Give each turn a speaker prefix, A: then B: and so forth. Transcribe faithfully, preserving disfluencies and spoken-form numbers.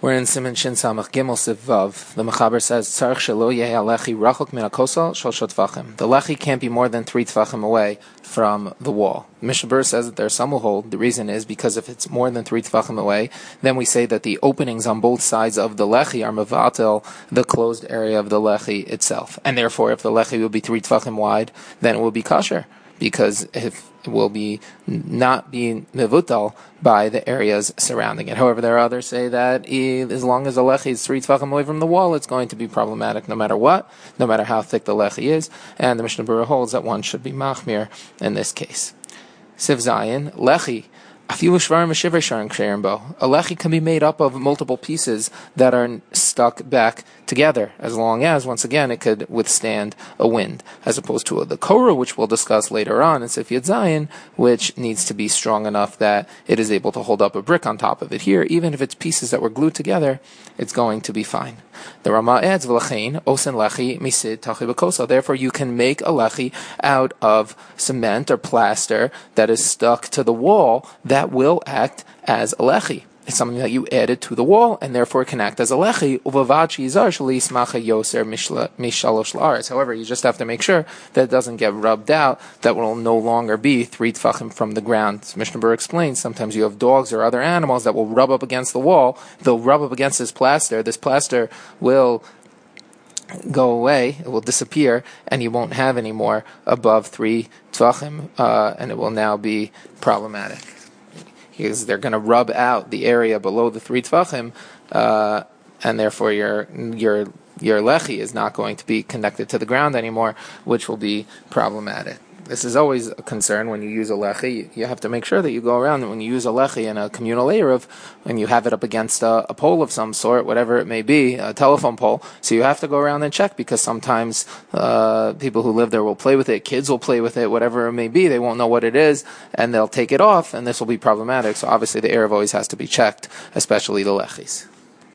A: We're in Siman Shin Samach Gimel Siv Vav. The Mechaber says, Tzarech shelo yeh halechi rachok min hakosel shloshot tvachim. The lechi can't be more than three tvachim away from the wall. Mishnah Berurah says that there are some who hold. The reason is because if it's more than three tvachim away, then we say that the openings on both sides of the lechi are mevatel, the closed area of the lechi itself. And therefore, if the lechi will be three tvachim wide, then it will be kosher, because if it will be not be mevutal by the areas surrounding it. However, there are others say that as long as the lechi is three tvachim away from the wall, it's going to be problematic no matter what, no matter how thick the lechi is. And the Mishnah Berurah holds that one should be machmir in this case. Siv Zayin, lechi. A lechi can be made up of multiple pieces that are stuck back together, as long as, once again, it could withstand a wind, as opposed to the korah, which we'll discuss later on in Sif Yud Zayin, which needs to be strong enough that it is able to hold up a brick on top of it. Here, even if it's pieces that were glued together, it's going to be fine. The Rama adds, V'lachein osen lechi misid tachi b'kosa. Therefore, you can make a lechi out of cement or plaster that is stuck to the wall that will act as a lechi. It's something that you added to the wall, and therefore it can act as a lechi. However, you just have to make sure that it doesn't get rubbed out, that will no longer be three tfachim from the ground. As Mishnah Berurah explains, sometimes you have dogs or other animals that will rub up against the wall. They'll rub up against this plaster. This plaster will go away, it will disappear, and you won't have any more above three tfachim, uh, and it will now be problematic. Because they're going to rub out the area below the three tfachim, uh, and therefore your your your lechi is not going to be connected to the ground anymore, which will be problematic. This is always a concern when you use a lechi. You have to make sure that you go around, and when you use a lechi in a communal eruv, when you have it up against a, a pole of some sort, whatever it may be, a telephone pole, so you have to go around and check, because sometimes uh, people who live there will play with it, kids will play with it, whatever it may be, they won't know what it is, and they'll take it off, and this will be problematic. So obviously the eruv always has to be checked, especially the lechis.